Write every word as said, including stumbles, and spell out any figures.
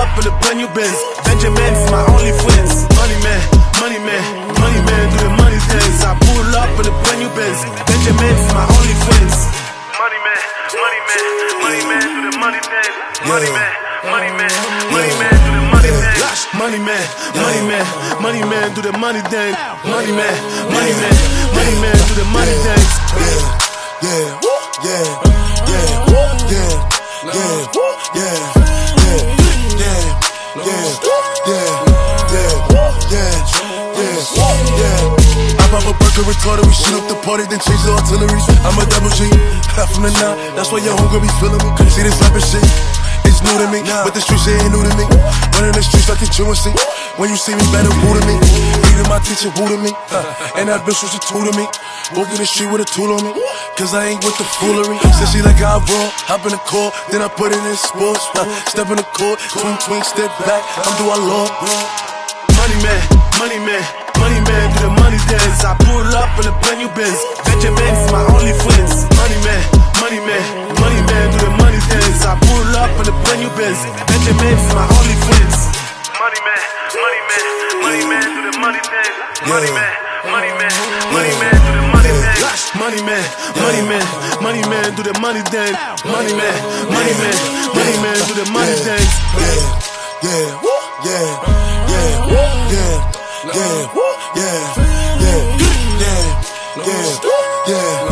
up in a brand new Benz. Benjamin's my only friends. Money man, money man, money man, do the money things. I pull up in a brand new Benz. Benjamin's my only friends. Money man, money man, money man, do the money things. Money man, money man, money man, do the money things. Money man, money man, money man, do the money thing. Money man, money man, money man, do the money things. Yeah, yeah, yeah, yeah, yeah, yeah, yeah, yeah, yeah, yeah, yeah, yeah. I pop a burger retarder, we shoot up the party, then change the artillery. I'm a double G, half from the nine, that's why your homegirl be feeling me. See this type of shit, it's new to me, but the streets ain't new to me. Running the streets like a truancy. When you see me, better woo to me. Reading my teacher, woo to me. Uh, and that bitch was a tool to me. Walking the street with a tool on me, cause I ain't with the foolery. Said she like how I roll, hop in the court, then I put it in sports. Uh, step in the court, twink, twink, step back, I'm do our law. Money man, money man, money man, do the money dance. I pull up in a brand new Benz. Benjamin's my only friends. Money man, money man, money man, do the money dance. I pull up in a brand new Benz. Benjamin's my only friends. Money man, money man, money man, do the money dance. Money man, money man, money man, do the money dance. Money man, money man, money man, do the money dance. Money man, money man, money man, do the money dance. Yeah, yeah, yeah, yeah, yeah, yeah, yeah, yeah, yeah, yeah, yeah.